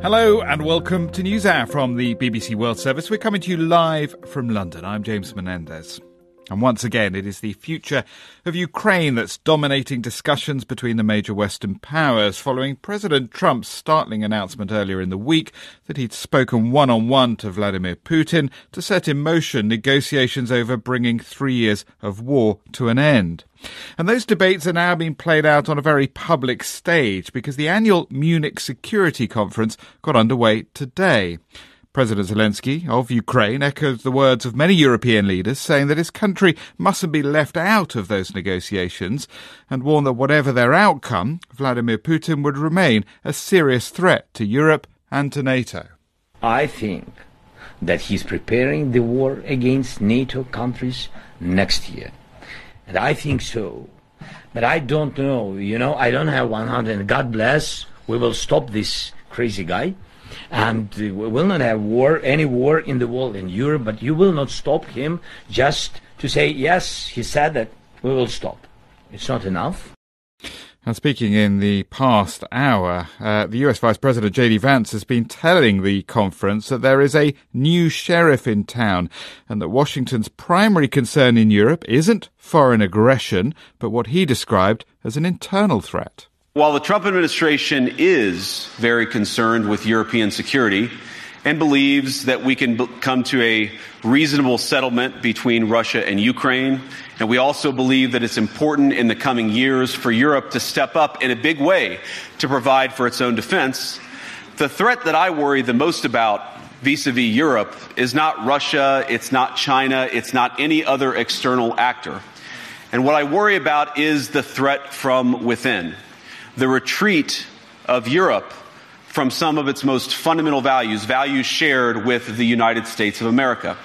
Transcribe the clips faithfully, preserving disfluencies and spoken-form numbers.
Hello and welcome to NewsHour from the B B C World Service. We're coming to you live from London. I'm James Menendez. And once again, it is the future of Ukraine that's dominating discussions between the major Western powers following President Trump's startling announcement earlier in the week that he'd spoken one-on-one to Vladimir Putin to set in motion negotiations over bringing three years of war to an end. And those debates are now being played out on a very public stage because the annual Munich Security Conference got underway today. President Zelensky of Ukraine echoed the words of many European leaders, saying that his country mustn't be left out of those negotiations, and warned that whatever their outcome, Vladimir Putin would remain a serious threat to Europe and to NATO. I think that he's preparing the war against NATO countries next year. And I think so. But I don't know, you know, I don't have one hundred. God bless, we will stop this crazy guy. And we will not have war, any war in the world, in Europe, but you will not stop him just to say, yes, he said that, we will stop. It's not enough. And speaking in the past hour, uh, the U S Vice President J D Vance has been telling the conference that there is a new sheriff in town and that Washington's primary concern in Europe isn't foreign aggression, but what he described as an internal threat. While the Trump administration is very concerned with European security and believes that we can b- come to a reasonable settlement between Russia and Ukraine, and we also believe that it's important in the coming years for Europe to step up in a big way to provide for its own defense, the threat that I worry the most about vis-a-vis Europe is not Russia, it's not China, it's not any other external actor. And what I worry about is the threat from within. The retreat of Europe from some of its most fundamental values, values shared with the United States of America.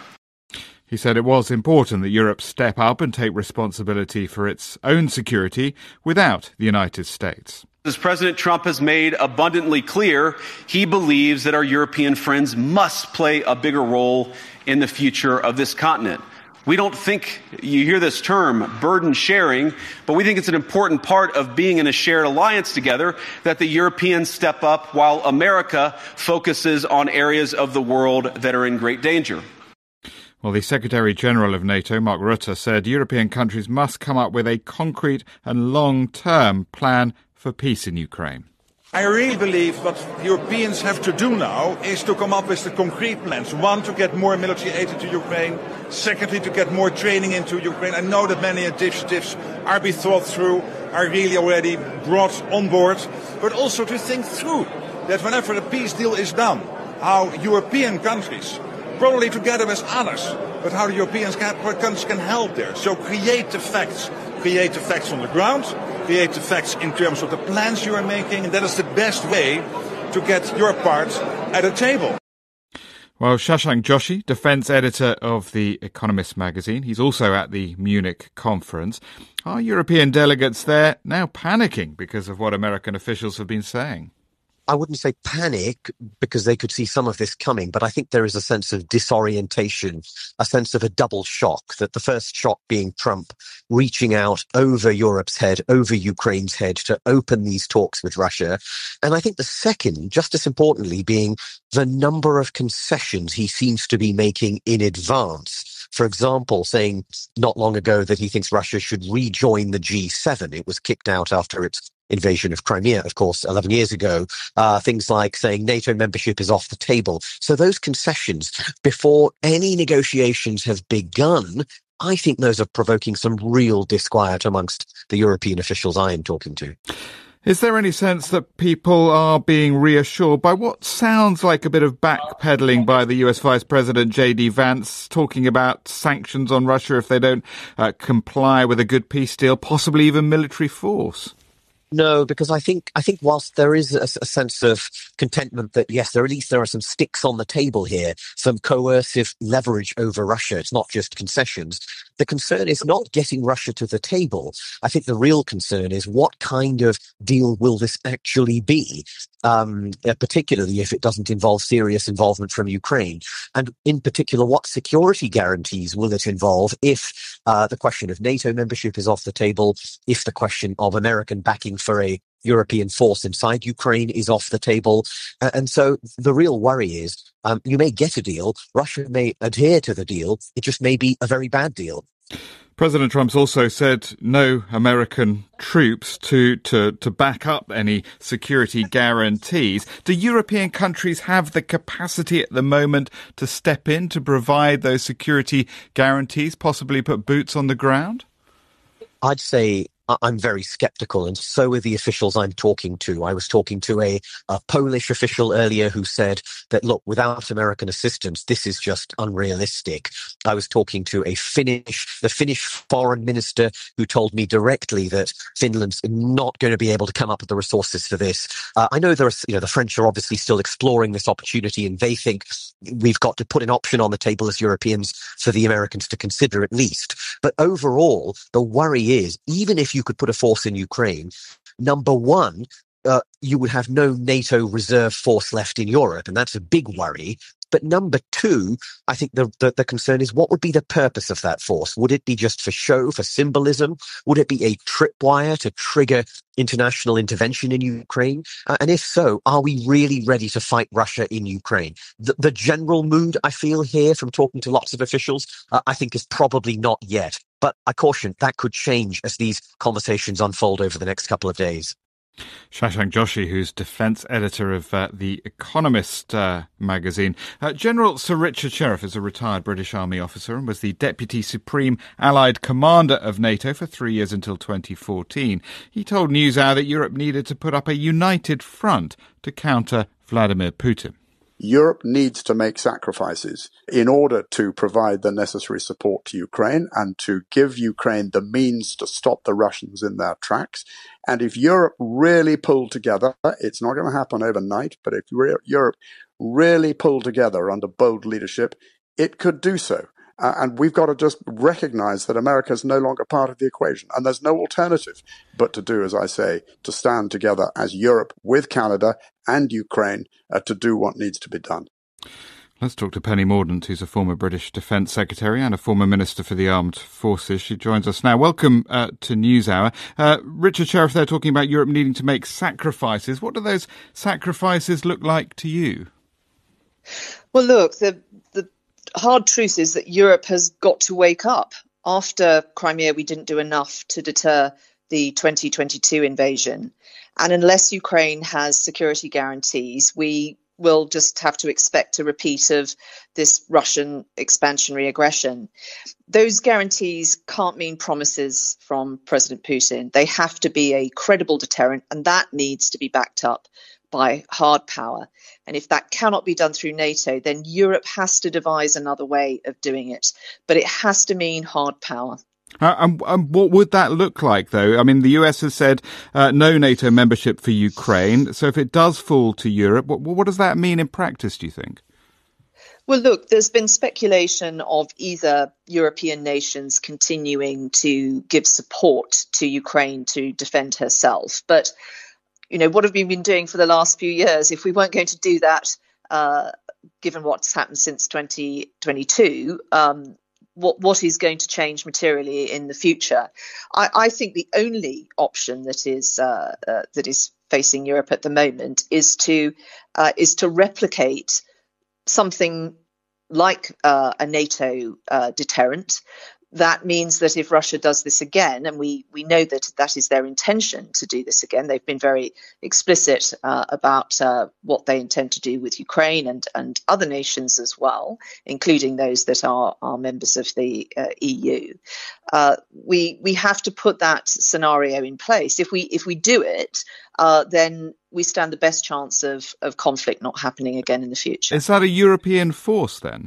He said it was important that Europe step up and take responsibility for its own security without the United States. As President Trump has made abundantly clear, he believes that our European friends must play a bigger role in the future of this continent. We don't think, you hear this term, burden sharing, but we think it's an important part of being in a shared alliance together that the Europeans step up while America focuses on areas of the world that are in great danger. Well, the Secretary-General of NATO, Mark Rutte, said European countries must come up with a concrete and long-term plan for peace in Ukraine. I really believe what Europeans have to do now is to come up with the concrete plans. One, to get more military aid into Ukraine. Secondly, to get more training into Ukraine. I know that many initiatives are being thought through, are really already brought on board. But also to think through that whenever the peace deal is done, how European countries, probably together with others, but how the European countries can help there. So create the facts. Create the facts on the ground, create the facts in terms of the plans you are making, and that is the best way to get your part at the table. Well, Shashank Joshi, defence editor of The Economist magazine, he's also at the Munich conference. Are European delegates there now panicking because of what American officials have been saying? I wouldn't say panic because they could see some of this coming, but I think there is a sense of disorientation, a sense of a double shock, that the first shock being Trump reaching out over Europe's head, over Ukraine's head to open these talks with Russia. And I think the second, just as importantly, being the number of concessions he seems to be making in advance. For example, saying not long ago that he thinks Russia should rejoin the G seven. It was kicked out after its invasion of Crimea, of course, eleven years ago. Uh, things like saying NATO membership is off the table. So those concessions, before any negotiations have begun, I think those are provoking some real disquiet amongst the European officials I am talking to. Is there any sense that people are being reassured by what sounds like a bit of backpedaling by the U S Vice President J D Vance, talking about sanctions on Russia if they don't uh, comply with a good peace deal, possibly even military force? No, because I think I think whilst there is a, a sense of contentment that, yes, there at least there are some sticks on the table here, some coercive leverage over Russia. It's not just concessions. The concern is not getting Russia to the table. I think the real concern is what kind of deal will this actually be, um, particularly if it doesn't involve serious involvement from Ukraine. And in particular, what security guarantees will it involve if uh, the question of NATO membership is off the table, if the question of American backing for a European force inside Ukraine is off the table. Uh, and so the real worry is um, you may get a deal, Russia may adhere to the deal, it just may be a very bad deal. President Trump's also said no American troops to, to, to back up any security guarantees. Do European countries have the capacity at the moment to step in to provide those security guarantees, possibly put boots on the ground? I'd say I'm very skeptical, and so are the officials I'm talking to. I was talking to a, a Polish official earlier who said that, look, without American assistance, this is just unrealistic. I was talking to a Finnish, the Finnish foreign minister, who told me directly that Finland's not going to be able to come up with the resources for this. Uh, I know there are, you know, the French are obviously still exploring this opportunity, and they think we've got to put an option on the table as Europeans for the Americans to consider at least. But overall, the worry is, even if you could put a force in Ukraine, number one, uh, you would have no NATO reserve force left in Europe, and that's a big worry. But number two, I think the, the, the concern is, what would be the purpose of that force? Would it be just for show, for symbolism? Would it be a tripwire to trigger international intervention in Ukraine? Uh, and if so, are we really ready to fight Russia in Ukraine? The, the general mood I feel here from talking to lots of officials, uh, I think is probably not yet. But I caution that could change as these conversations unfold over the next couple of days. Shashank Joshi, who's defence editor of uh, The Economist uh, magazine. Uh, General Sir Richard Sheriff is a retired British Army officer and was the Deputy Supreme Allied Commander of NATO for three years until twenty fourteen. He told NewsHour that Europe needed to put up a united front to counter Vladimir Putin. Europe needs to make sacrifices in order to provide the necessary support to Ukraine and to give Ukraine the means to stop the Russians in their tracks. And if Europe really pulled together, it's not going to happen overnight, but if Europe really pulled together under bold leadership, it could do so. Uh, and we've got to just recognize that America is no longer part of the equation. And there's no alternative but to do, as I say, to stand together as Europe with Canada and Ukraine uh, to do what needs to be done. Let's talk to Penny Mordaunt, who's a former British Defence Secretary and a former Minister for the Armed Forces. She joins us now. Welcome uh, to NewsHour. Uh, Richard Sheriff, they're talking about Europe needing to make sacrifices. What do those sacrifices look like to you? Well, look, the the hard truth is that Europe has got to wake up. After Crimea, we didn't do enough to deter the twenty twenty-two invasion. And unless Ukraine has security guarantees, we will just have to expect a repeat of this Russian expansionary aggression. Those guarantees can't mean promises from President Putin. They have to be a credible deterrent, and that needs to be backed up by hard power. And if that cannot be done through NATO, then Europe has to devise another way of doing it. But it has to mean hard power. Uh, and, and what would that look like, though? I mean, the U S has said uh, no NATO membership for Ukraine. So if it does fall to Europe, what, what does that mean in practice, do you think? Well, look, there's been speculation of either European nations continuing to give support to Ukraine to defend herself. But, you know, what have we been doing for the last few years? If we weren't going to do that, uh, given what's happened since twenty twenty-two, um, what what is going to change materially in the future? I, I think the only option that is uh, uh, that is facing Europe at the moment is to uh, is to replicate something like uh, a NATO uh, deterrent. That means that if Russia does this again, and we, we know that that is their intention to do this again, they've been very explicit uh, about uh, what they intend to do with Ukraine and, and other nations as well, including those that are, are members of the uh, E U. Uh, we we have to put that scenario in place. If we if we do it, uh, then we stand the best chance of, of conflict not happening again in the future. Is that a European force then?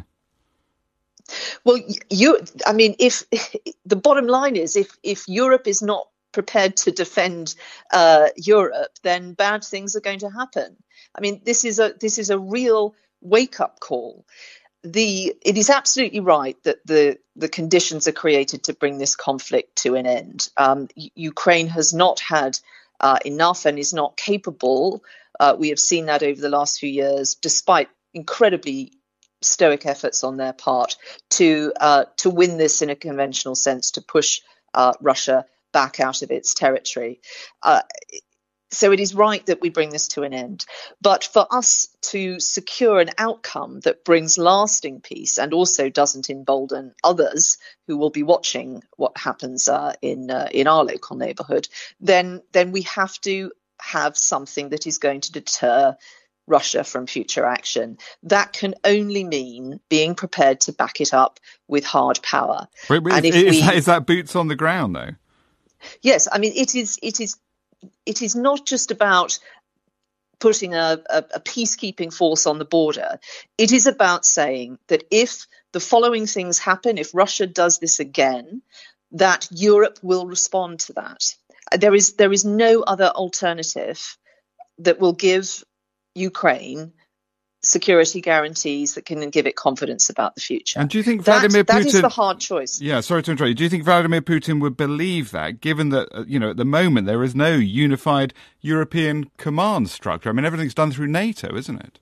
Well, you, I mean, if the bottom line is if, if Europe is not prepared to defend uh, Europe, then bad things are going to happen. I mean, this is a this is a real wake up call. The it is absolutely right that the the conditions are created to bring this conflict to an end. Um, Ukraine has not had uh, enough and is not capable. Uh, we have seen that over the last few years, despite incredibly stoic efforts on their part to uh, to win this in a conventional sense, to push uh, Russia back out of its territory. Uh, So it is right that we bring this to an end. But for us to secure an outcome that brings lasting peace and also doesn't embolden others who will be watching what happens uh, in uh, in our local neighbourhood, then then we have to have something that is going to deter Russia from future action. That can only mean being prepared to back it up with hard power. Wait, wait, and is, if is, we, that, is that boots on the ground, though? Yes, I mean, it is. It is. It is not just about putting a, a, a peacekeeping force on the border. It is about saying that if the following things happen, if Russia does this again, that Europe will respond to that. There is there is no other alternative that will give Ukraine security guarantees that can give it confidence about the future. And do you think that, Vladimir Putin... That is the hard choice. Yeah, sorry to interrupt you. Do you think Vladimir Putin would believe that, given that, uh, you know, at the moment there is no unified European command structure? I mean, everything's done through NATO, isn't it?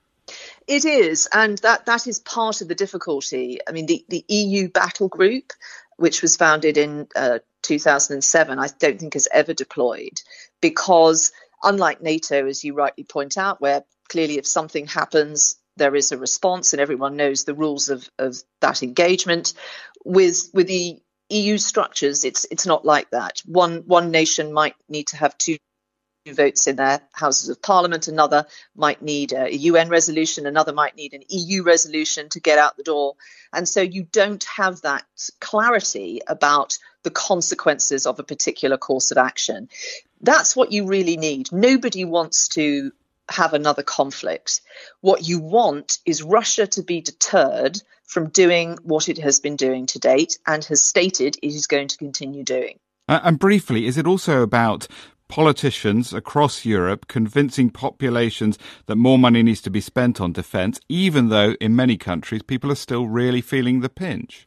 It is, and that, that is part of the difficulty. I mean, the, the E U battle group, which was founded in uh, two thousand seven, I don't think has ever deployed, because unlike NATO, as you rightly point out, where clearly if something happens, there is a response and everyone knows the rules of, of that engagement, with with the E U structures, it's it's not like that. One one nation might need to have two votes in their houses of parliament, another might need a U N resolution, another might need an E U resolution to get out the door. And so you don't have that clarity about the consequences of a particular course of action. That's what you really need. Nobody wants to have another conflict. What you want is Russia to be deterred from doing what it has been doing to date and has stated it is going to continue doing. Uh, and briefly, is it also about politicians across Europe convincing populations that more money needs to be spent on defence, even though in many countries people are still really feeling the pinch?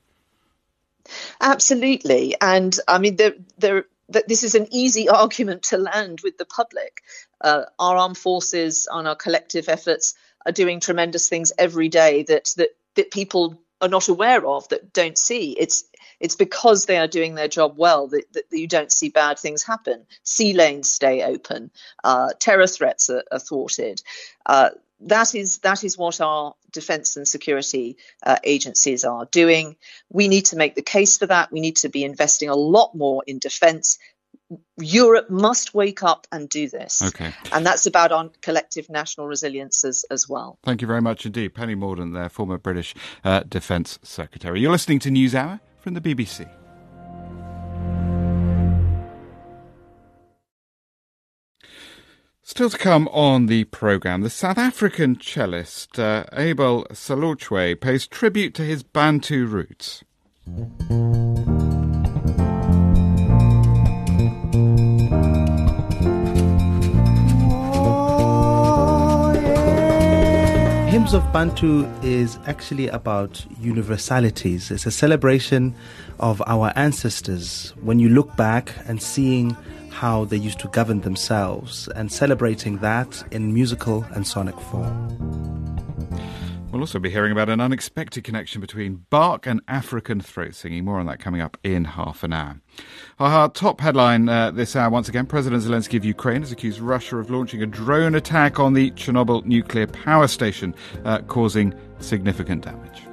Absolutely. And I mean, there, there, that this is an easy argument to land with the public. Uh, our armed forces and our collective efforts are doing tremendous things every day that, that, that people are not aware of, that don't see. It's It's because they are doing their job well that, that you don't see bad things happen. Sea lanes stay open. Uh, terror threats are, are thwarted. Uh, that is that is what our defence and security uh, agencies are doing. We need to make the case for that. We need to be investing a lot more in defence. Europe must wake up and do this. Okay. And that's about our collective national resilience as, as well. Thank you very much indeed. Penny Mordaunt there, former British uh, Defence Secretary. You're listening to NewsHour from the B B C. Still to come on the programme, the South African cellist uh, Abel Salochwe pays tribute to his Bantu roots. Hymns of Bantu is actually about universalities. It's a celebration of our ancestors. When you look back and seeing how they used to govern themselves and celebrating that in musical and sonic form. We'll also be hearing about an unexpected connection between Bach and African throat singing. More on that coming up in half an hour. Our top headline uh, this hour, once again, President Zelensky of Ukraine has accused Russia of launching a drone attack on the Chernobyl nuclear power station, uh, causing significant damage.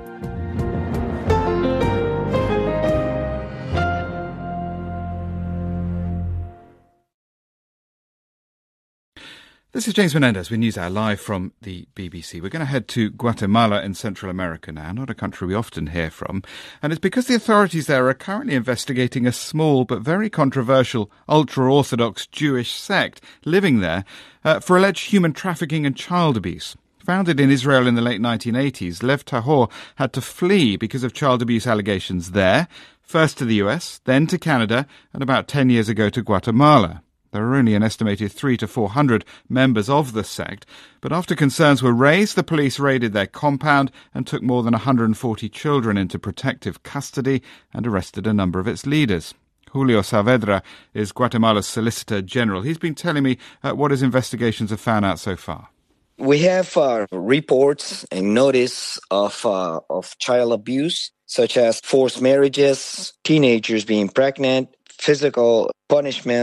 This is James Menendez with NewsHour live from the B B C. We're going to head to Guatemala in Central America now, not a country we often hear from. And it's because the authorities there are currently investigating a small but very controversial ultra-Orthodox Jewish sect living there uh, for alleged human trafficking and child abuse. Founded in Israel in the late nineteen eighties, Lev Tahor had to flee because of child abuse allegations there, first to the U S, then to Canada, and about ten years ago to Guatemala. There are only an estimated three to four hundred members of the sect, but after concerns were raised, the police raided their compound and took more than one hundred forty children into protective custody and arrested a number of its leaders. Julio Saavedra is Guatemala's Solicitor General. He's been telling me uh, what his investigations have found out so far. We have uh, reports and notice of uh, of child abuse, such as forced marriages, teenagers being pregnant, physical punishments.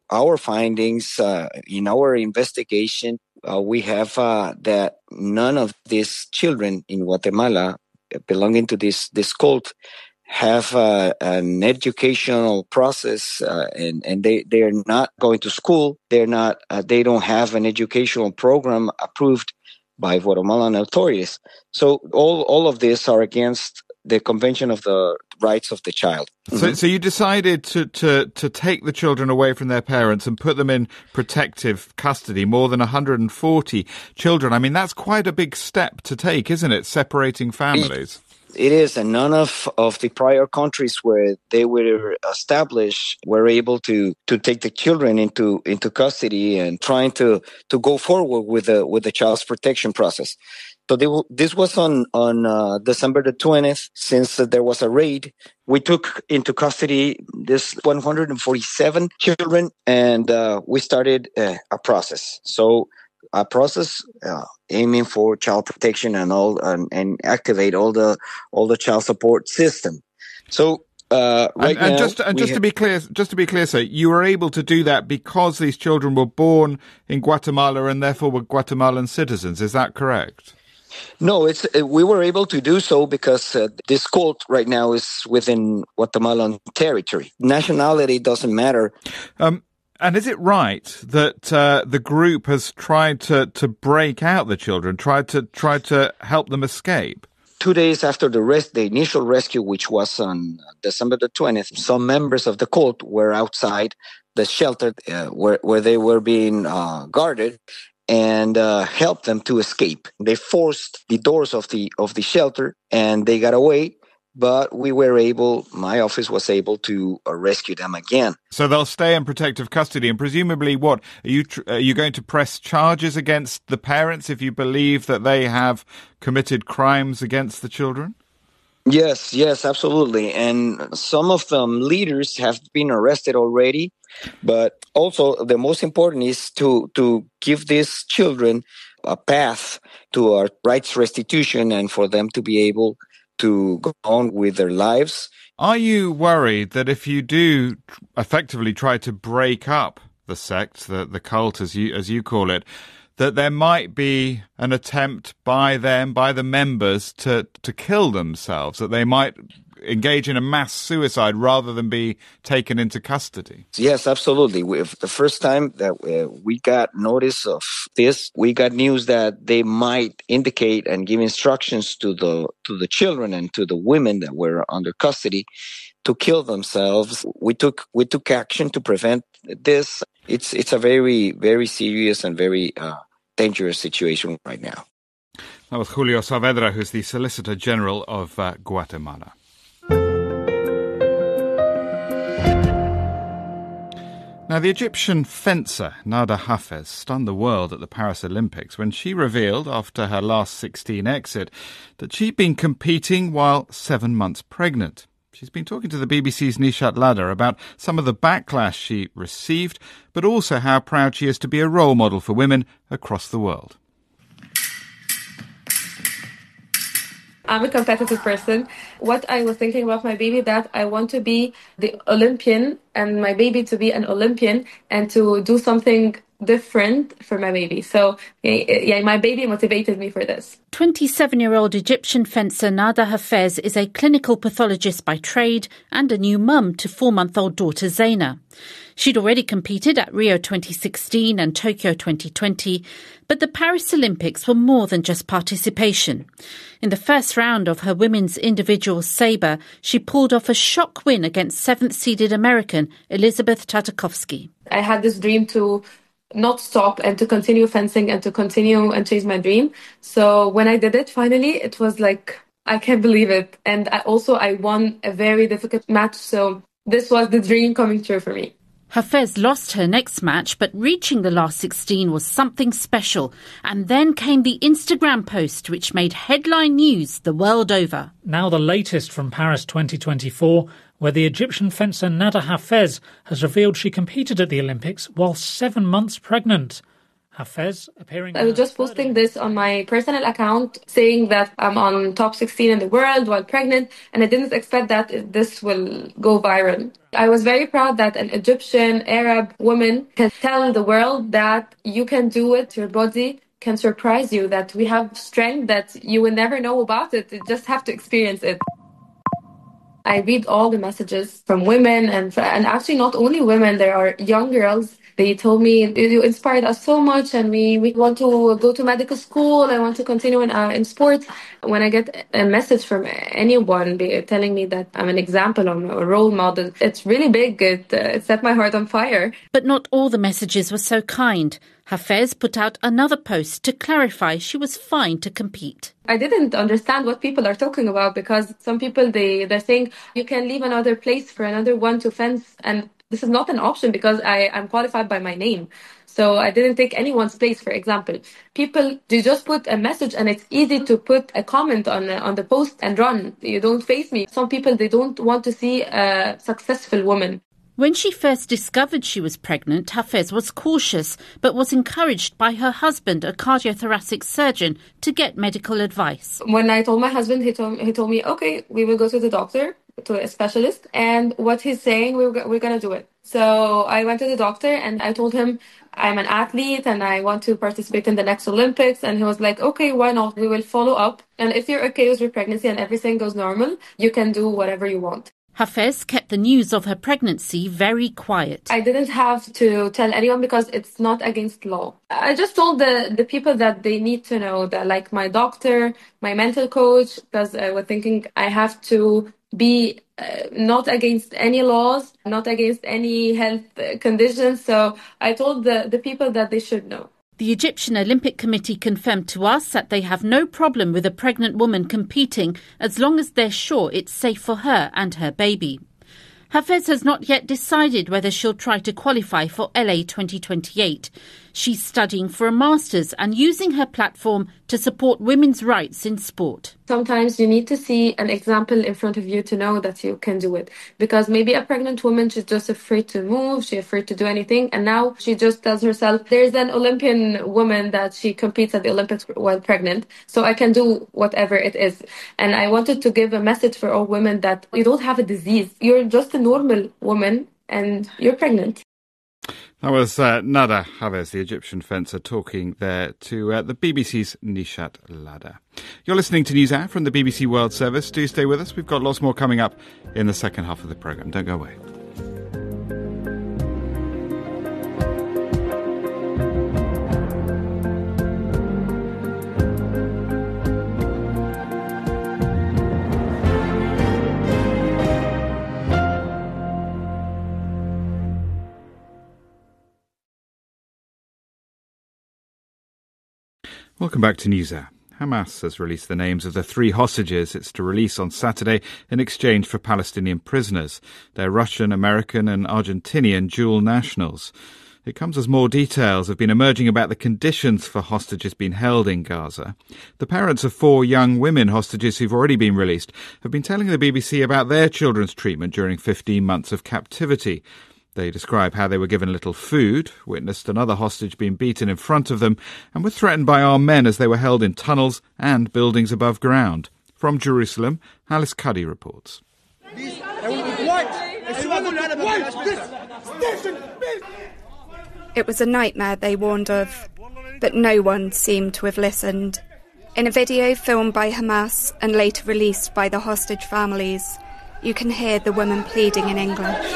our findings uh, in our investigation, uh, we have uh, that none of these children in Guatemala belonging to this, this cult have uh, an educational process, uh, and, and they, they're not going to school. They're not, uh, they don't have an educational program approved by Guatemalan authorities. So all, all of this are against the Convention of the Rights of the Child. So, Mm-hmm. so you decided to, to, to take the children away from their parents and put them in protective custody, more than one hundred forty children. I mean, that's quite a big step to take, isn't it? Separating families. It is, and none of, of the prior countries where they were established were able to, to take the children into, into custody and trying to, to go forward with the with the child's protection process. So they, this was on on uh, December the twentieth. Since uh, there was a raid, we took into custody this one hundred forty-seven children, and uh, we started uh, a process. So a process uh, aiming for child protection and all, and, and activate all the all the child support system. So. Uh, right and, and now, just and just ha- to be clear, just to be clear, sir, you were able to do that because these children were born in Guatemala and therefore were Guatemalan citizens. Is that correct? No, it's uh, we were able to do so because uh, this cult right now is within Guatemalan territory. Nationality doesn't matter. Um, and is it right that uh, the group has tried to, to break out the children, tried to try to help them escape? Two days after the rest, the initial rescue, which was on December the twentieth, some members of the cult were outside the shelter uh, where where they were being uh, guarded, and uh, helped them to escape. They forced the doors of the of the shelter, and they got away. But we were able, my office was able to uh, rescue them again. So they'll stay in protective custody, and presumably, what are you tr- are you going to press charges against the parents if you believe that they have committed crimes against the children? Yes, yes, absolutely. And some of them leaders have been arrested already. But also, the most important is to to give these children a path to our rights restitution and for them to be able to go on with their lives. Are you worried that if you do effectively try to break up the sect, the, the cult as you as you call it, that there might be an attempt by them, by the members, to, to kill themselves, that they might engage in a mass suicide rather than be taken into custody? Yes, absolutely. We, the first time that uh, we got notice of this, we got news that they might indicate and give instructions to the to the children and to the women that were under custody to kill themselves. We took we took action to prevent this. It's it's a very very serious and very uh, dangerous situation right now. That was Julio Saavedra, who's the Solicitor General of uh, Guatemala. Now, the Egyptian fencer Nada Hafez stunned the world at the Paris Olympics when she revealed, after her last sixteen exit, that she'd been competing while seven months pregnant. She's been talking to the B B C's Nishat Ladha about some of the backlash she received, but also how proud she is to be a role model for women across the world. I'm a competitive person. What I was thinking about my baby, that I want to be the Olympian and my baby to be an Olympian and to do something different for my baby. So, yeah, my baby motivated me for this. twenty-seven-year-old Egyptian fencer Nada Hafez is a clinical pathologist by trade and a new mum to four-month-old daughter Zaina. She'd already competed at Rio twenty sixteen and Tokyo twenty twenty, but the Paris Olympics were more than just participation. In the first round of her women's individual sabre, she pulled off a shock win against seventh-seeded American Elizabeth Tartakovsky. I had this dream to not stop and to continue fencing and to continue and chase my dream. So when I did it, finally, it was like, I can't believe it. And I also, I won a very difficult match. So this was the dream coming true for me. Hafez lost her next match, but reaching the last sixteen was something special. And then came the Instagram post, which made headline news the world over. Now the latest from Paris twenty twenty-four, where the Egyptian fencer Nada Hafez has revealed she competed at the Olympics while seven months pregnant. Hafez appearing. I was just posting this on my personal account saying that I'm on top sixteen in the world while pregnant, and I didn't expect that this will go viral. I was very proud that an Egyptian Arab woman can tell the world that you can do it, your body can surprise you, that we have strength that you will never know about it, you just have to experience it. I read all the messages from women, and and actually not only women, there are young girls. They told me, you inspired us so much, and we, we want to go to medical school. I want to continue in, uh, in sports. When I get a message from anyone be, telling me that I'm an example, I'm a role model, it's really big. It, uh, it set my heart on fire. But not all the messages were so kind. Hafez put out another post to clarify she was fine to compete. I didn't understand what people are talking about, because some people, they, they're saying you can leave another place for another one to fence, and this is not an option because I am qualified by my name. So I didn't take anyone's place, for example. People, they just put a message, and it's easy to put a comment on on the post and run. You don't face me. Some people, they don't want to see a successful woman. When she first discovered she was pregnant, Hafez was cautious, but was encouraged by her husband, a cardiothoracic surgeon, to get medical advice. When I told my husband, he told, he told me, okay, we will go to the doctor, to a specialist, and what he's saying, we're, we're going to do it. So I went to the doctor and I told him I'm an athlete and I want to participate in the next Olympics. And he was like, okay, why not? We will follow up. And if you're okay with your pregnancy and everything goes normal, you can do whatever you want. Hafez kept the news of her pregnancy very quiet. I didn't have to tell anyone because it's not against law. I just told the, the people that they need to know, that, like my doctor, my mental coach, because I was thinking I have to be uh, not against any laws, not against any health conditions. So I told the, the people that they should know. The Egyptian Olympic Committee confirmed to us that they have no problem with a pregnant woman competing as long as they're sure it's safe for her and her baby. Hafez has not yet decided whether she'll try to qualify for L A twenty twenty-eight. She's studying for a master's and using her platform to support women's rights in sport. Sometimes you need to see an example in front of you to know that you can do it. Because maybe a pregnant woman, she's just afraid to move, she's afraid to do anything. And now she just tells herself, there's an Olympian woman that she competes at the Olympics while pregnant, so I can do whatever it is. And I wanted to give a message for all women that you don't have a disease. You're just a normal woman and you're pregnant. That was uh, Nada Hafez, the Egyptian fencer, talking there to uh, the B B C's Nishat Lada. You're listening to NewsHour from the B B C World Service. Do stay with us. We've got lots more coming up in the second half of the programme. Don't go away. Welcome back to NewsHour. Hamas has released the names of the three hostages it's to release on Saturday in exchange for Palestinian prisoners. They're Russian, American and Argentinian dual nationals. It comes as more details have been emerging about the conditions for hostages being held in Gaza. The parents of four young women hostages who've already been released have been telling the B B C about their children's treatment during fifteen months of captivity. They describe how they were given little food, witnessed another hostage being beaten in front of them, and were threatened by armed men as they were held in tunnels and buildings above ground. From Jerusalem, Alice Cuddy reports. It was a nightmare they warned of, but no one seemed to have listened. In a video filmed by Hamas and later released by the hostage families, you can hear the women pleading in English.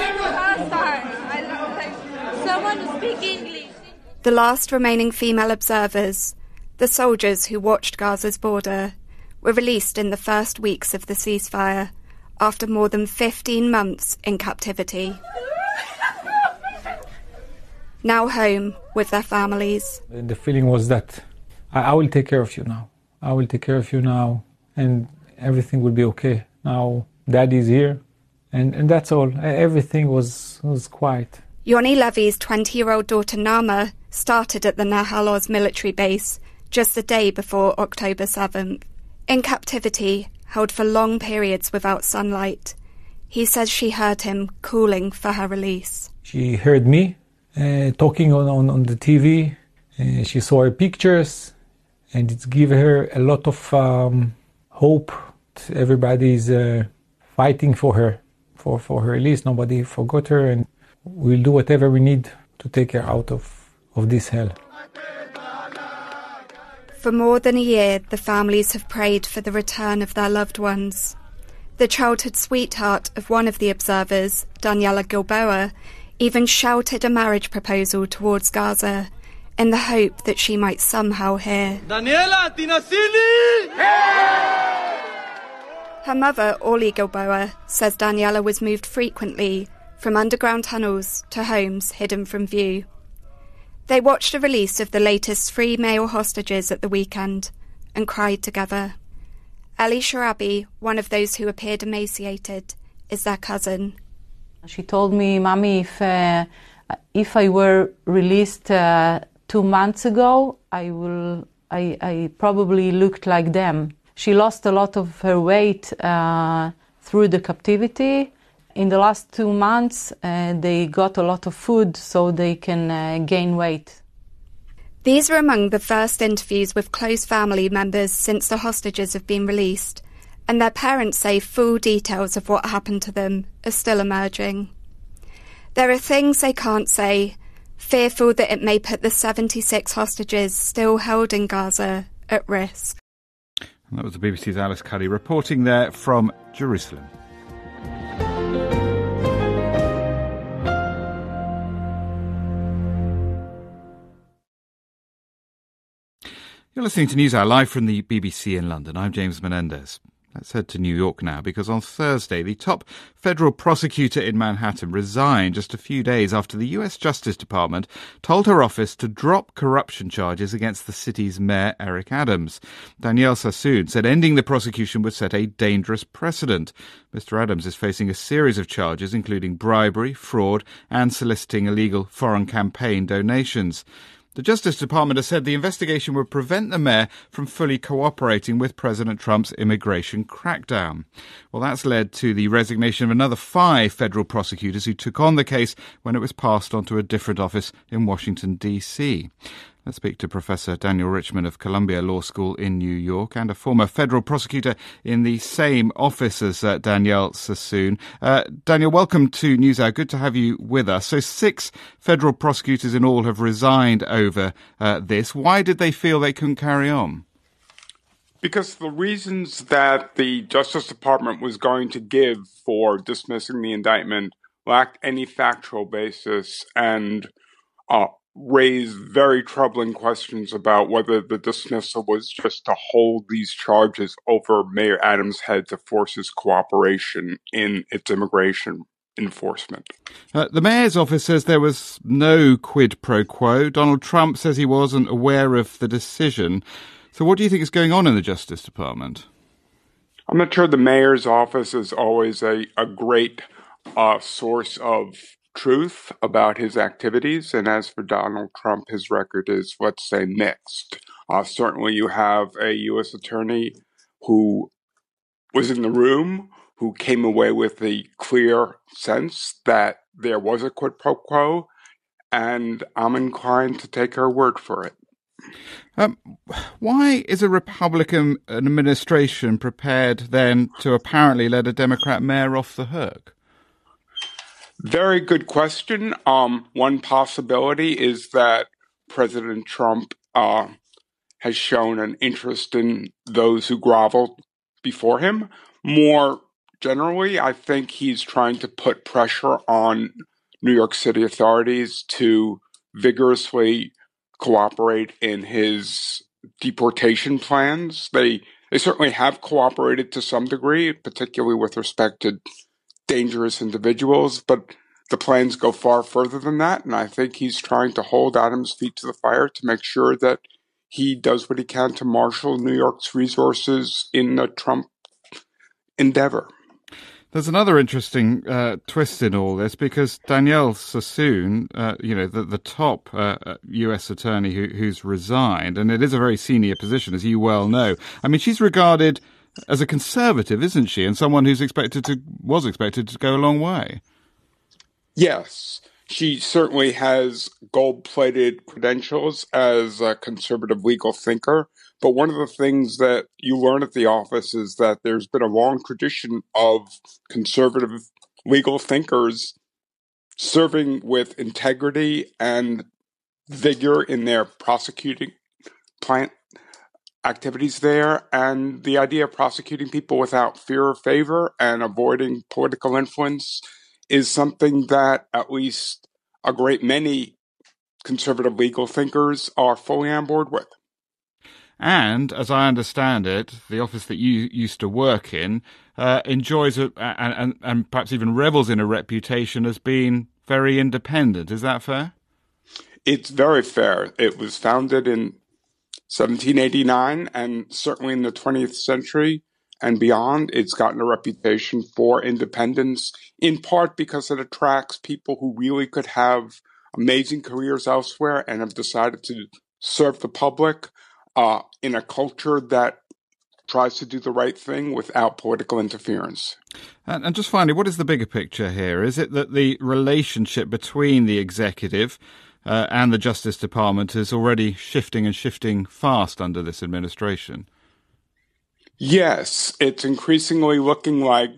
Someone speak English. The last remaining female observers, the soldiers who watched Gaza's border, were released in the first weeks of the ceasefire after more than fifteen months in captivity. Now home with their families. The feeling was that I, I will take care of you now. I will take care of you now and everything will be okay. Now Daddy's here and, and that's all. Everything was, was quiet. Yoni Levy's twenty-year-old daughter Nama started at the Nahal Oz military base just the day before October seventh. In captivity, held for long periods without sunlight, he says she heard him calling for her release. She heard me uh, talking on, on, on the T V, Uh, she saw her pictures, and it's given her a lot of um, hope. Everybody's uh, fighting for her, for, for her release. Nobody forgot her, and we'll do whatever we need to take her out of, of this hell. For more than a year, the families have prayed for the return of their loved ones. The childhood sweetheart of one of the observers, Daniela Gilboa, even shouted a marriage proposal towards Gaza in the hope that she might somehow hear. Daniela, Tinasini! Her mother, Orly Gilboa, says Daniela was moved frequently from underground tunnels to homes hidden from view. They watched the release of the latest three male hostages at the weekend and cried together. Ali Sharabi, one of those who appeared emaciated, is their cousin. She told me, Mommy, if, uh, if I were released uh, two months ago, I, will, I, I probably looked like them. She lost a lot of her weight uh, through the captivity. In the last two months, uh, they got a lot of food so they can uh, gain weight. These are among the first interviews with close family members since the hostages have been released, and their parents say full details of what happened to them are still emerging. There are things they can't say, fearful that it may put the seventy-six hostages still held in Gaza at risk. And that was the B B C's Alice Cuddy reporting there from Jerusalem. You're listening to NewsHour live from the B B C in London. I'm James Menendez. Let's head to New York now, because on Thursday, the top federal prosecutor in Manhattan resigned just a few days after the U S Justice Department told her office to drop corruption charges against the city's mayor, Eric Adams. Danielle Sassoon said ending the prosecution would set a dangerous precedent. Mister Adams is facing a series of charges, including bribery, fraud, and soliciting illegal foreign campaign donations. The Justice Department has said the investigation would prevent the mayor from fully cooperating with President Trump's immigration crackdown. Well, that's led to the resignation of another five federal prosecutors who took on the case when it was passed on to a different office in Washington, D C. Let's speak to Professor Daniel Richman of Columbia Law School in New York and a former federal prosecutor in the same office as uh, Danielle Sassoon. Uh, Daniel, welcome to NewsHour. Good to have you with us. So six federal prosecutors in all have resigned over uh, this. Why did they feel they couldn't carry on? Because the reasons that the Justice Department was going to give for dismissing the indictment lacked any factual basis and uh, raised very troubling questions about whether the dismissal was just to hold these charges over Mayor Adams' head to force his cooperation in its immigration enforcement. Uh, the mayor's office says there was no quid pro quo. Donald Trump says he wasn't aware of the decision. So what do you think is going on in the Justice Department? I'm not sure the mayor's office is always a, a great uh, source of truth about his activities. And as for Donald Trump, his record is, let's say, mixed. Uh, certainly you have a U S attorney who was in the room, who came away with a clear sense that there was a quid pro quo, and I'm inclined to take her word for it. Um, why is a Republican administration prepared then to apparently let a Democrat mayor off the hook? Very good question. Um, one possibility is that President Trump uh, has shown an interest in those who groveled before him. More generally, I think he's trying to put pressure on New York City authorities to vigorously cooperate in his deportation plans. They they certainly have cooperated to some degree, particularly with respect to dangerous individuals, but the plans go far further than that, and I think he's trying to hold Adams' feet to the fire to make sure that he does what he can to marshal New York's resources in the Trump endeavor. There's another interesting uh, twist in all this, because Danielle Sassoon, uh, you know, the, the top uh, U S attorney who, who's resigned, and it is a very senior position, as you well know. I mean, she's regarded as a conservative, isn't she? And someone who's expected to, was expected to go a long way. Yes. she certainly has gold-plated credentials as a conservative legal thinker. But one of the things that you learn at the office is that there's been a long tradition of conservative legal thinkers serving with integrity and vigor in their prosecuting plant activities there. And the idea of prosecuting people without fear or favor and avoiding political influence is something that at least a great many conservative legal thinkers are fully on board with. And, as I understand it, the office that you used to work in uh, enjoys a, and, and, and perhaps even revels in a reputation as being very independent. Is that fair? It's very fair. It was founded in seventeen eighty-nine, and certainly in the twentieth century and beyond, it's gotten a reputation for independence, in part because it attracts people who really could have amazing careers elsewhere and have decided to serve the public uh, in a culture that tries to do the right thing without political interference. And, and just finally, what is the bigger picture here? Is it that the relationship between the executive uh, and the Justice Department is already shifting and shifting fast under this administration? Yes, it's increasingly looking like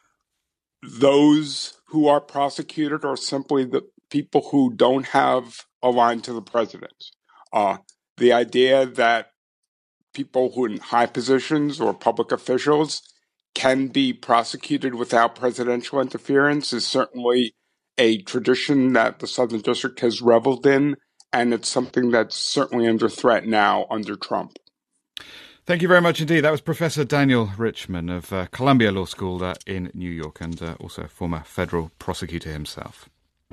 those who are prosecuted are simply the people who don't have a line to the president. Uh, the idea that people who are in high positions or public officials can be prosecuted without presidential interference is certainly a tradition that the Southern District has reveled in, and it's something that's certainly under threat now under Trump. Thank you very much indeed. That was Professor Daniel Richman of uh, Columbia Law School uh, in New York, and uh, also a former federal prosecutor himself.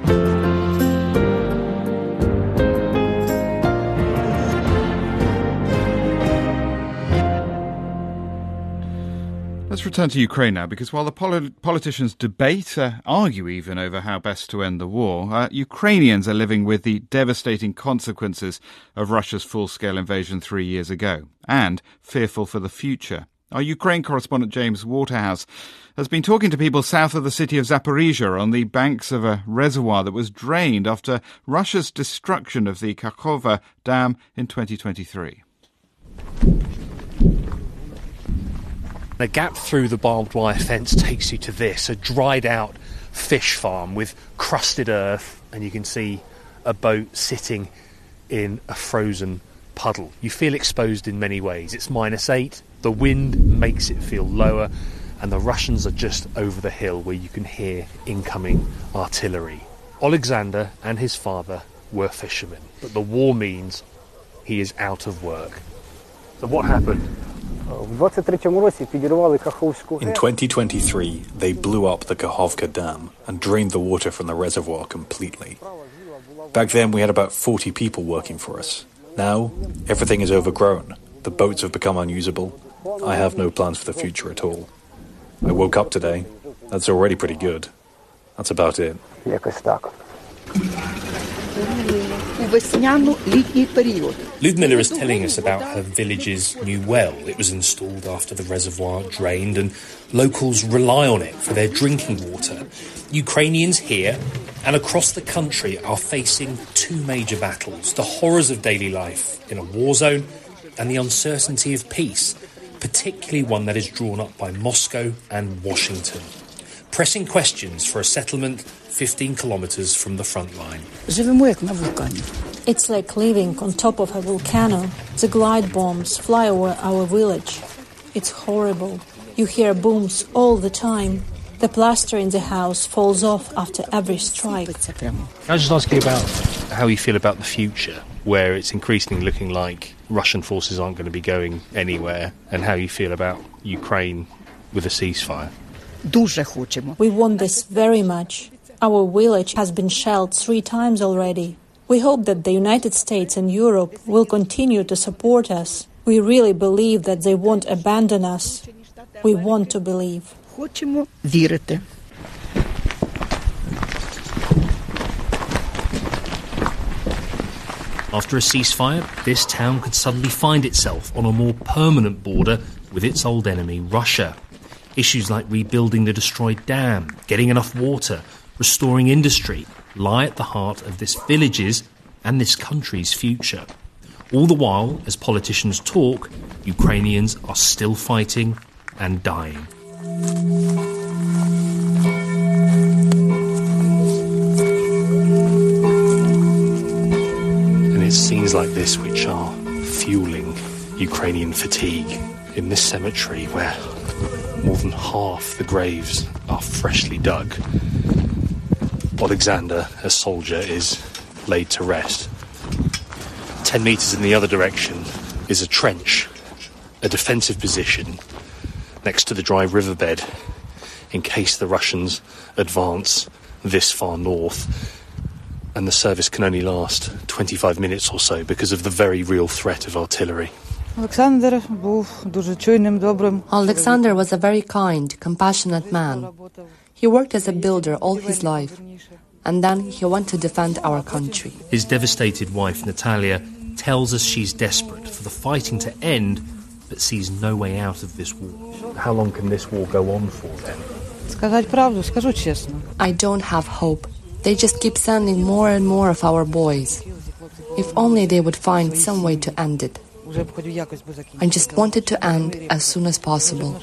Let's return to Ukraine now, because while the poli- politicians debate, uh, argue even, over how best to end the war, uh, Ukrainians are living with the devastating consequences of Russia's full-scale invasion three years ago, and fearful for the future. Our Ukraine correspondent James Waterhouse has been talking to people south of the city of Zaporizhia on the banks of a reservoir that was drained after Russia's destruction of the Kakhovka Dam in twenty twenty-three. The gap through the barbed wire fence takes you to this, a dried out fish farm with crusted earth, and you can see a boat sitting in a frozen puddle. You feel exposed in many ways. It's minus eight, the wind makes it feel lower, and the Russians are just over the hill where you can hear incoming artillery. Alexander and his father were fishermen, but the war means he is out of work. So what happened? In twenty twenty-three, they blew up the Kakhovka Dam and drained the water from the reservoir completely. Back then, we had about forty people working for us. Now, everything is overgrown. The boats have become unusable. I have no plans for the future at all. I woke up today. That's already pretty good. That's about it. Ludmilla is telling us about her village's new well. It was installed after the reservoir drained, and locals rely on it for their drinking water. Ukrainians here and across the country are facing two major battles: the horrors of daily life in a war zone and the uncertainty of peace, particularly one that is drawn up by Moscow and Washington. Pressing questions for a settlement fifteen kilometres from the front line. It's like living on top of a volcano. The glide bombs fly over our village. It's horrible. You hear booms all the time. The plaster in the house falls off after every strike. Can I just ask you about how you feel about the future, where it's increasingly looking like Russian forces aren't going to be going anywhere, and how you feel about Ukraine with a ceasefire? We want this very much. Our village has been shelled three times already. We hope that the United States and Europe will continue to support us. We really believe that they won't abandon us. We want to believe. After a ceasefire, this town could suddenly find itself on a more permanent border with its old enemy, Russia. Issues like rebuilding the destroyed dam, getting enough water, restoring industry, lie at the heart of this village's and this country's future. All the while, as politicians talk, Ukrainians are still fighting and dying. And it's scenes like this which are fueling Ukrainian fatigue. In this cemetery, where more than half the graves are freshly dug, Alexander, a soldier, is laid to rest. Ten metres in the other direction is a trench, a defensive position next to the dry riverbed in case the Russians advance this far north. And the service can only last twenty-five minutes or so because of the very real threat of artillery. Alexander was a very kind, compassionate man. He worked as a builder all his life, and then he went to defend our country. His devastated wife, Natalia, tells us she's desperate for the fighting to end, but sees no way out of this war. How long can this war go on for, then? I don't have hope. They just keep sending more and more of our boys. If only they would find some way to end it. I just want it to end as soon as possible.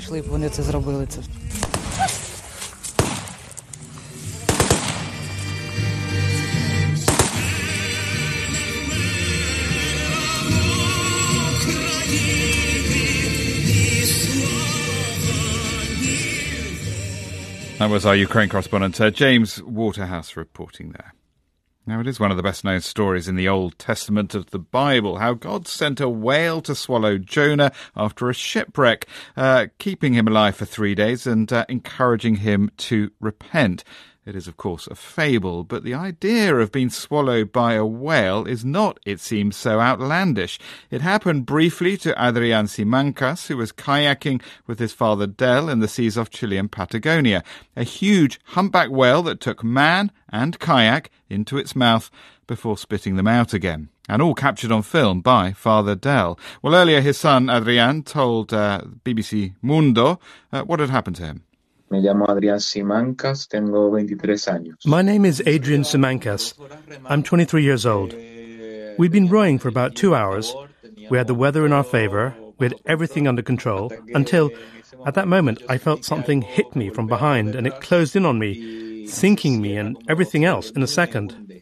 That was our Ukraine correspondent, uh, James Waterhouse, reporting there. Now, it is one of the best-known stories in the Old Testament of the Bible, how God sent a whale to swallow Jonah after a shipwreck, uh, keeping him alive for three days and uh, encouraging him to repent. It is, of course, a fable, but the idea of being swallowed by a whale is not, it seems, so outlandish. It happened briefly to Adrian Simancas, who was kayaking with his father Del in the seas off Chile and Patagonia. A huge humpback whale that took man and kayak into its mouth before spitting them out again. And all captured on film by Father Del. Well, earlier his son Adrian told uh, B B C Mundo uh, what had happened to him. Me llamo Adrián Simancas, tengo veintitrés años. My name is Adrian Simancas. I'm twenty-three years old. We'd been rowing for about two hours. We had the weather in our favour. We had everything under control until, at that moment, I felt something hit me from behind and it closed in on me, sinking me and everything else in a second.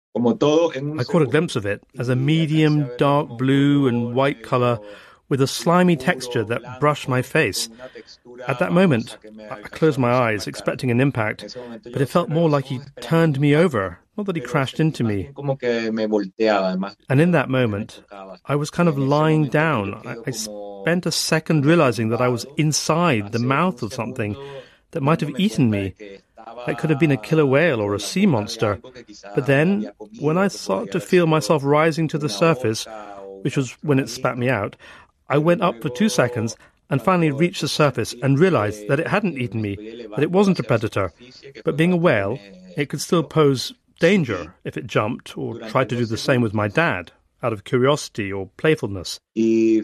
I caught a glimpse of it as a medium dark blue and white colour with a slimy texture that brushed my face. At that moment, I closed my eyes, expecting an impact, but it felt more like he turned me over, not that he crashed into me. And in that moment, I was kind of lying down. I, I spent a second realizing that I was inside the mouth of something that might have eaten me. It could have been a killer whale or a sea monster. But then, when I started to feel myself rising to the surface, which was when it spat me out, I went up for two seconds and finally reached the surface and realized that it hadn't eaten me, that it wasn't a predator. But being a whale, it could still pose danger if it jumped or tried to do the same with my dad, out of curiosity or playfulness. All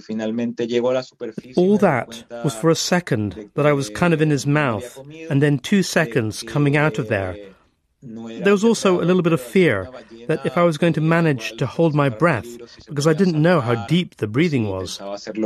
that was for a second that I was kind of in his mouth, and then two seconds coming out of there. There was also a little bit of fear that if I was going to manage to hold my breath, because I didn't know how deep the breathing was.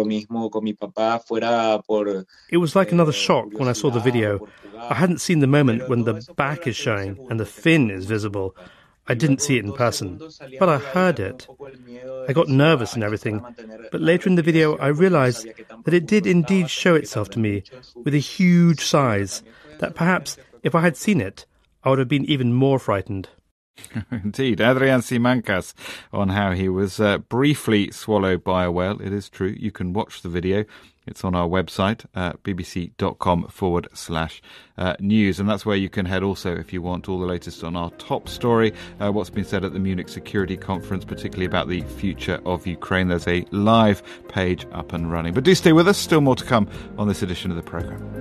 It was like another shock when I saw the video. I hadn't seen the moment when the back is showing and the fin is visible. I didn't see it in person, but I heard it. I got nervous and everything, but later in the video I realized that it did indeed show itself to me with a huge size, that perhaps if I had seen it, I would have been even more frightened. Indeed, Adrian Simancas on how he was uh, briefly swallowed by a whale. It is true. You can watch the video. It's on our website, uh, bbc.com forward slash uh, news. And that's where you can head also if you want all the latest on our top story, uh, what's been said at the Munich Security Conference, particularly about the future of Ukraine. There's a live page up and running. But do stay with us. Still more to come on this edition of the programme.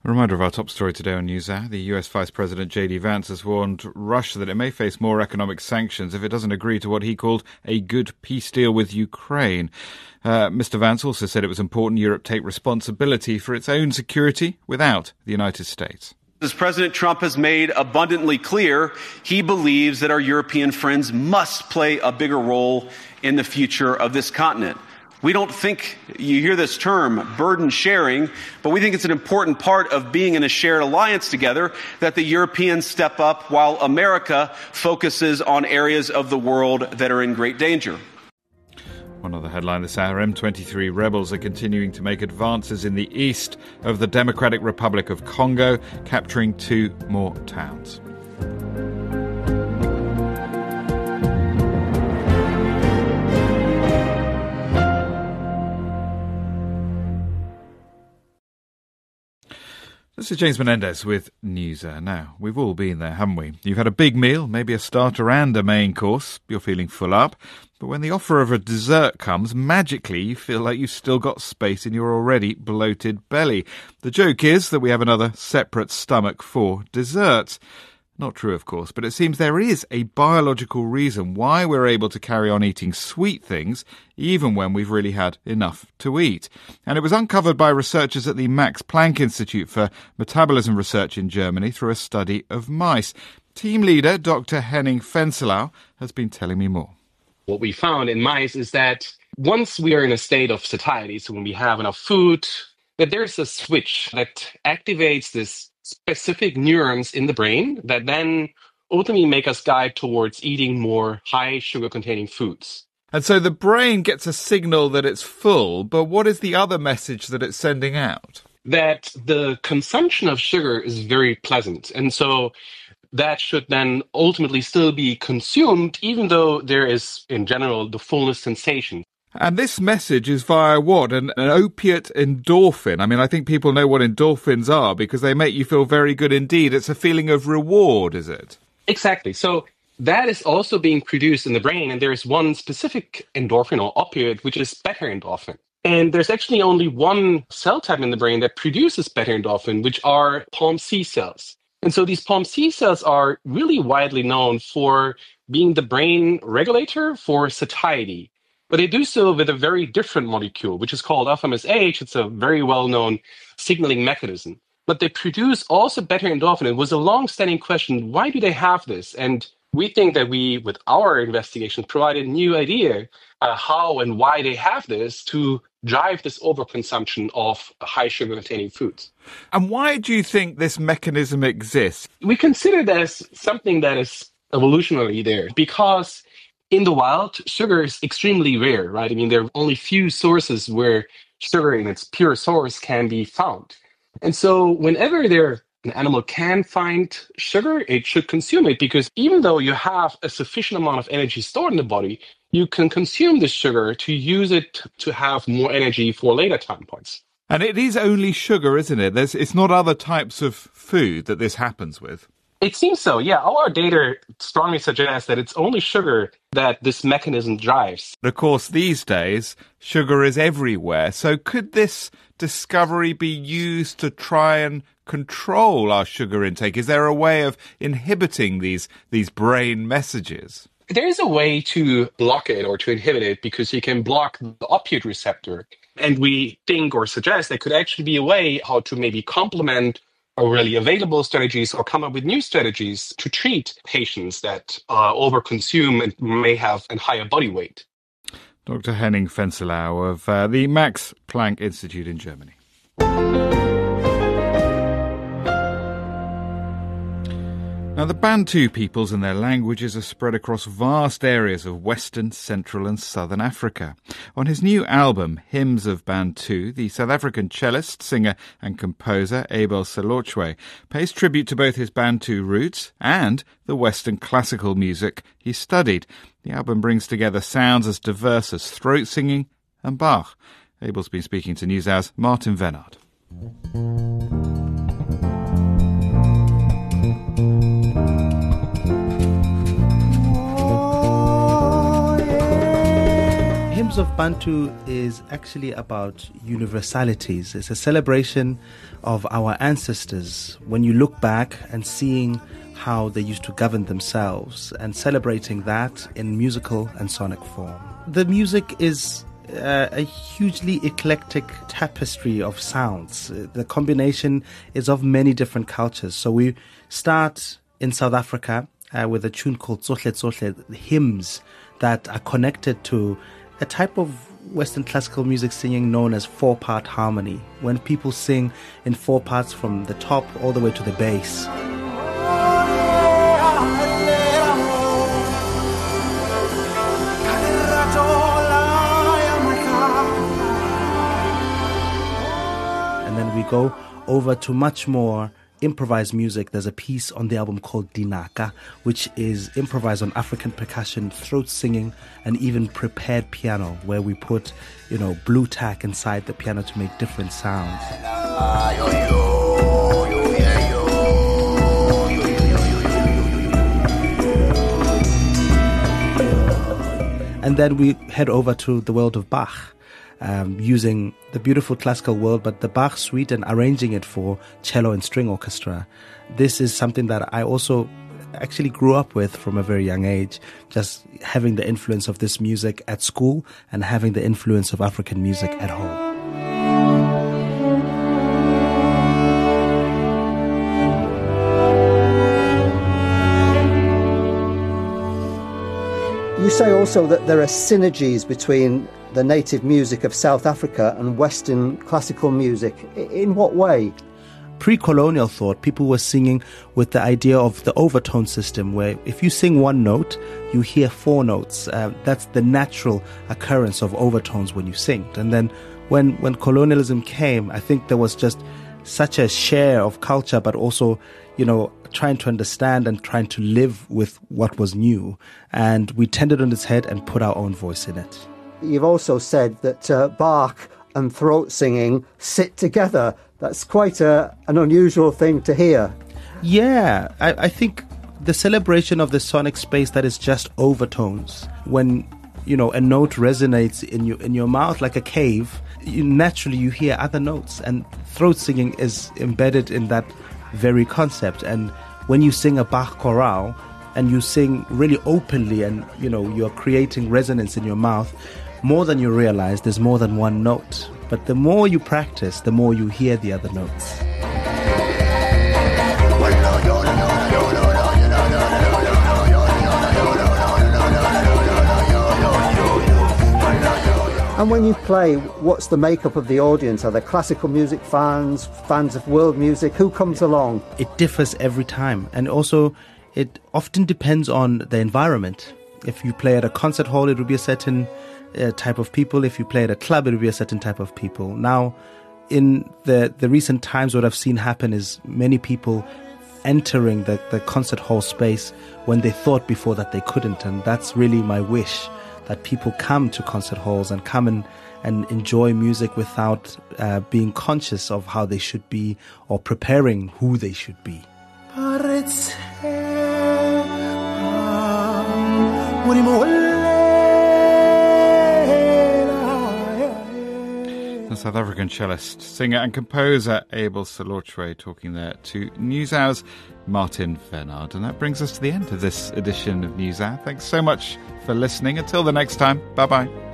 A reminder of our top story today on NewsHour. The U S Vice President J D Vance has warned Russia that it may face more economic sanctions if it doesn't agree to what he called a good peace deal with Ukraine. Uh, Mister Vance also said it was important Europe take responsibility for its own security without the United States. As President Trump has made abundantly clear, he believes that our European friends must play a bigger role in the future of this continent. We don't think, you hear this term, burden sharing, but we think it's an important part of being in a shared alliance together that the Europeans step up while America focuses on areas of the world that are in great danger. One other headline this hour, M twenty-three rebels are continuing to make advances in the east of the Democratic Republic of Congo, capturing two more towns. This is James Menendez with NewsHour. Now, we've all been there, haven't we? You've had a big meal, maybe a starter and a main course. You're feeling full up. But when the offer of a dessert comes, magically you feel like you've still got space in your already bloated belly. The joke is that we have another separate stomach for desserts. Not true, of course, but it seems there is a biological reason why we're able to carry on eating sweet things even when we've really had enough to eat. And it was uncovered by researchers at the Max Planck Institute for Metabolism Research in Germany through a study of mice. Team leader Doctor Henning Fenselau has been telling me more. What we found in mice is that once we are in a state of satiety, so when we have enough food, that there's a switch that activates this specific neurons in the brain that then ultimately make us guide towards eating more high sugar containing foods. And so the brain gets a signal that it's full, but what is the other message that it's sending out? That the consumption of sugar is very pleasant. And so that should then ultimately still be consumed, even though there is, in general, the fullness sensation. And this message is via what? An, an opiate endorphin. I mean, I think people know what endorphins are because they make you feel very good indeed. It's a feeling of reward, is it? Exactly. So that is also being produced in the brain. And there is one specific endorphin or opioid, which is beta endorphin. And there's actually only one cell type in the brain that produces beta endorphin, which are P O M C cells. And so these P O M C cells are really widely known for being the brain regulator for satiety. But they do so with a very different molecule, which is called alpha M S H. It's a very well-known signaling mechanism. But they produce also beta endorphin. It was a long-standing question, why do they have this? And we think that we, with our investigation, provided a new idea uh, how and why they have this to drive this overconsumption of high sugar-containing foods. And why do you think this mechanism exists? We consider it as something that is evolutionarily there because in the wild, sugar is extremely rare, right? I mean, there are only few sources where sugar in its pure source can be found. And so whenever there an animal can find sugar, it should consume it because even though you have a sufficient amount of energy stored in the body, you can consume the sugar to use it to have more energy for later time points. And it is only sugar, isn't it? There's, it's not other types of food that this happens with. It seems so, yeah. All our data strongly suggests that it's only sugar that this mechanism drives. Of course, these days, sugar is everywhere. So could this discovery be used to try and control our sugar intake? Is there a way of inhibiting these, these brain messages? There is a way to block it or to inhibit it because you can block the opioid receptor. And we think or suggest there could actually be a way how to maybe complement already available strategies or come up with new strategies to treat patients that uh, overconsume and may have a higher body weight. Doctor Henning Fenselau of uh, the Max Planck Institute in Germany. Now, the Bantu peoples and their languages are spread across vast areas of Western, Central and Southern Africa. On his new album, Hymns of Bantu, the South African cellist, singer and composer Abel Selochwe pays tribute to both his Bantu roots and the Western classical music he studied. The album brings together sounds as diverse as throat singing and Bach. Abel's been speaking to NewsHour's Martin Vennard. Hymns Drums of Bantu is actually about universalities. It's a celebration of our ancestors. When you look back and seeing how they used to govern themselves and celebrating that in musical and sonic form. The music is uh, a hugely eclectic tapestry of sounds. The combination is of many different cultures. So we start in South Africa uh, with a tune called Tsohle Tsohle, hymns that are connected to a type of Western classical music singing known as four-part harmony, when people sing in four parts from the top all the way to the bass. And then we go over to much more improvised music. There's a piece on the album called Dinaka, which is improvised on African percussion, throat singing, and even prepared piano, where we put, you know, blue tack inside the piano to make different sounds. And then we head over to the world of Bach, Um, using the beautiful classical world, but the Bach suite and arranging it for cello and string orchestra. This is something that I also actually grew up with from a very young age, just having the influence of this music at school and having the influence of African music at home. You say also that there are synergies between the native music of South Africa and Western classical music. In what way? Pre-colonial thought, people were singing with the idea of the overtone system, where if you sing one note, you hear four notes. Uh, that's the natural occurrence of overtones when you sing. And then when, when colonialism came, I think there was just such a share of culture, but also, you know, trying to understand and trying to live with what was new. And we turned it on its head and put our own voice in it. You've also said that uh, Bach and throat singing sit together. That's quite a, an unusual thing to hear. Yeah, I, I think the celebration of the sonic space that is just overtones. When, you know, a note resonates in your in your mouth like a cave, you, naturally you hear other notes, and throat singing is embedded in that very concept. And when you sing a Bach chorale and you sing really openly, and you know you're creating resonance in your mouth, more than you realize, there's more than one note. But the more you practice, the more you hear the other notes. And when you play, what's the makeup of the audience? Are there classical music fans, fans of world music? Who comes along? It differs every time. And also, it often depends on the environment. If you play at a concert hall, it will be a certain uh, type of people. If you play at a club, it will be a certain type of people. Now, in the, the recent times, what I've seen happen is many people entering the, the concert hall space when they thought before that they couldn't. And that's really my wish, that people come to concert halls and come and, and enjoy music without uh, being conscious of how they should be or preparing who they should be. The South African cellist, singer and composer Abel Solotre talking there to NewsHour's Martin Vernard. And that brings us to the end of this edition of NewsHour. Thanks so much for listening. Until the next time, bye-bye.